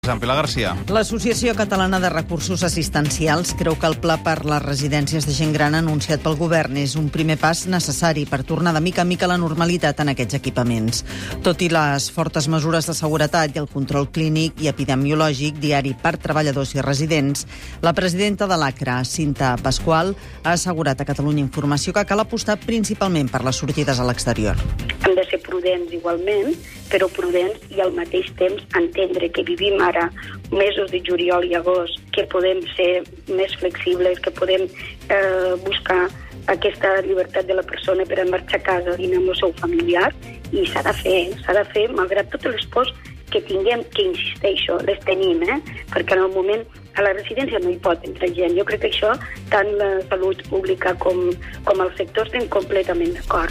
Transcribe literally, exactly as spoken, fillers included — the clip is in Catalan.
Sant Pilar Garcia. L'Associació Catalana de Recursos Assistencials creu que el pla per les residències de gent gran anunciat pel govern és un primer pas necessari per tornar de mica en mica a la normalitat en aquests equipaments. Tot i les fortes mesures de seguretat i el control clínic i epidemiològic diari per treballadors i residents, la presidenta de l'ACRA, Cinta Pasqual, ha assegurat a Catalunya Informació que cal apostar principalment per les sortides a l'exterior. Hem de ser prudents igualment, però prudents i al mateix temps entendre que vivim ara mesos de juliol i agost, que podem ser més flexibles, que podem eh, buscar aquesta llibertat de la persona per a marxar a casa, dinar amb el seu familiar, i s'ha de fer, s'ha de fer, malgrat totes les pors que tinguem, que insisteixo, les tenim, eh? Perquè en el moment a la residència no hi pot entrar gent. Jo crec que això tant la salut pública com, com el sector estem completament d'acord.